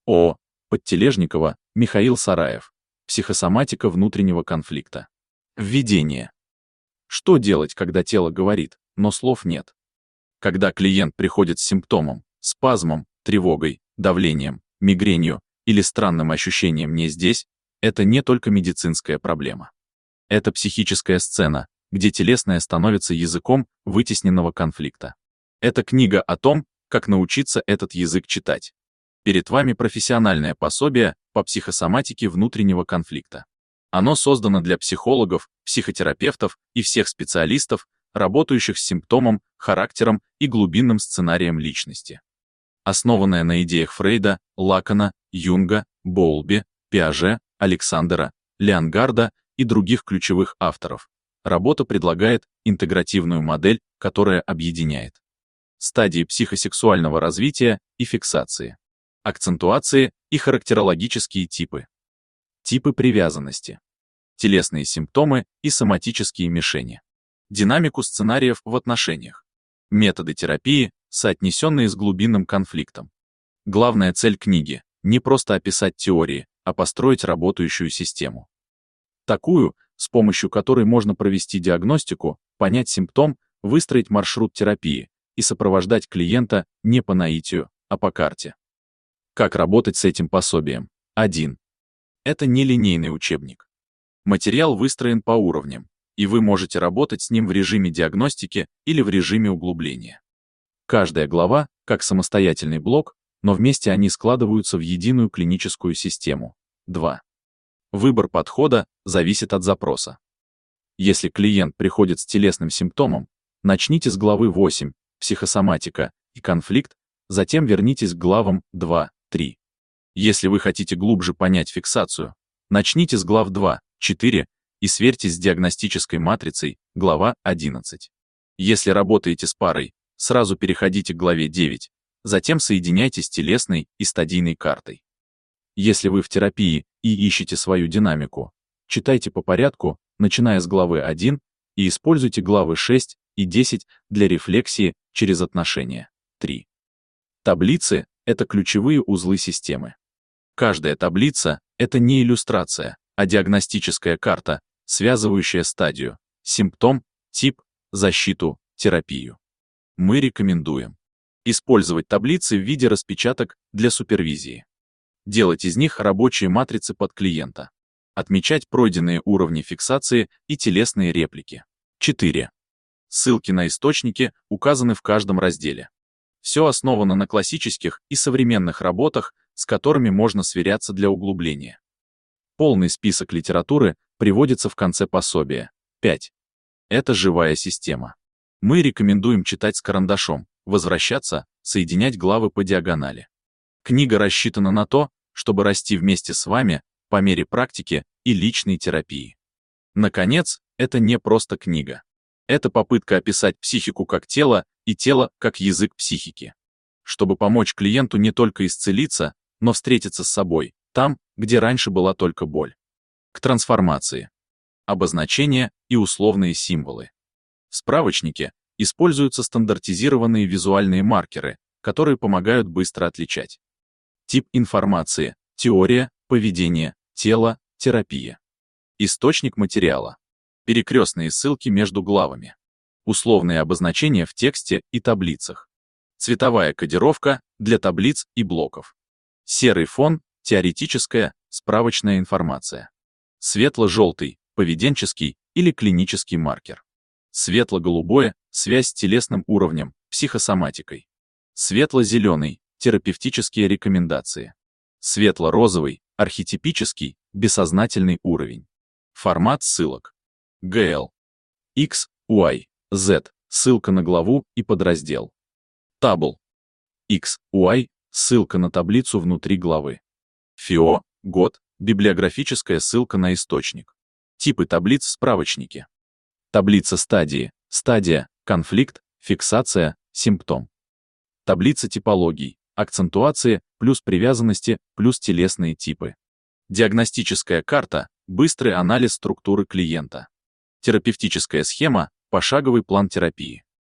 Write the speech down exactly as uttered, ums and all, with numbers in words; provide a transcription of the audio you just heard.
ООО Подтележникова, Михаил Сараев. Психосоматика внутреннего конфликта. Введение. Что делать, когда тело говорит, но слов нет? Когда клиент приходит с симптомом, спазмом, тревогой, давлением, мигренью или странным ощущением «не здесь», это не только медицинская проблема. Это психическая сцена, где телесное становится языком вытесненного конфликта. Это книга о том, как научиться этот язык читать. Перед вами профессиональное пособие по психосоматике внутреннего конфликта. Оно создано для психологов, психотерапевтов и всех специалистов, работающих с симптомом, характером и глубинным сценарием личности. Основанное на идеях Фрейда, Лакана, Юнга, Боулби, Пиаже, Александера, Леонгарда и других ключевых авторов, работа предлагает интегративную модель, которая объединяет стадии психосексуального развития и фиксации, акцентуации и характерологические типы, типы привязанности, телесные симптомы и соматические мишени, динамику сценариев в отношениях, методы терапии, соотнесенные с глубинным конфликтом. Главная цель книги — не просто описать теории, а построить работающую систему. Такую, с помощью которой можно провести диагностику, понять симптом, выстроить маршрут терапии и сопровождать клиента не по наитию, а по карте. Как работать с этим пособием? один. Это нелинейный учебник. Материал выстроен по уровням, и вы можете работать с ним в режиме диагностики или в режиме углубления. Каждая глава, как самостоятельный блок, но вместе они складываются в единую клиническую систему. два. Выбор подхода зависит от запроса. Если клиент приходит с телесным симптомом, начните с главы восемь «Психосоматика и конфликт», затем вернитесь к главам два три. Если вы хотите глубже понять фиксацию, начните с глав два четыре и сверьтесь с диагностической матрицей, глава одиннадцать. Если работаете с парой, сразу переходите к главе девять, затем соединяйтесь с телесной и стадийной картой. Если вы в терапии и ищете свою динамику, читайте по порядку, начиная с главы один, и используйте главы шесть и десять для рефлексии через отношения. три. Таблицы — это ключевые узлы системы. Каждая таблица — это не иллюстрация, а диагностическая карта, связывающая стадию, симптом, тип, защиту, терапию. Мы рекомендуем использовать таблицы в виде распечаток для супервизии. Делать из них рабочие матрицы под клиента. Отмечать пройденные уровни фиксации и телесные реплики. четыре. Ссылки на источники указаны в каждом разделе. Все основано на классических и современных работах, с которыми можно сверяться для углубления. Полный список литературы приводится в конце пособия. пять. Это живая система. Мы рекомендуем читать с карандашом, возвращаться, соединять главы по диагонали. Книга рассчитана на то, чтобы расти вместе с вами по мере практики и личной терапии. Наконец, это не просто книга. Это попытка описать психику как тело и тело как язык психики. Чтобы помочь клиенту не только исцелиться, но встретиться с собой, там, где раньше была только боль. К трансформации. Обозначения и условные символы. В справочнике используются стандартизированные визуальные маркеры, которые помогают быстро отличать. Тип информации, теория, поведение, тело, терапия. Источник материала. Перекрестные ссылки между главами. Условные обозначения в тексте и таблицах. Цветовая кодировка для таблиц и блоков. Серый фон, теоретическая, справочная информация. Светло-желтый, поведенческий или клинический маркер. Светло-голубое, связь с телесным уровнем, психосоматикой. Светло-зеленый, терапевтические рекомендации. Светло-розовый, архетипический, бессознательный уровень. Формат ссылок. джи эл. X, Y, Z, ссылка на главу и подраздел. Табл. X, Y, ссылка на таблицу внутри главы. эф о, год, библиографическая ссылка на источник. Типы таблиц в справочнике. Таблица стадии, стадия, конфликт, фиксация, симптом. Таблица типологий, акцентуации, плюс привязанности, плюс телесные типы. Диагностическая карта, быстрый анализ структуры клиента. Терапевтическая схема, пошаговый план терапии.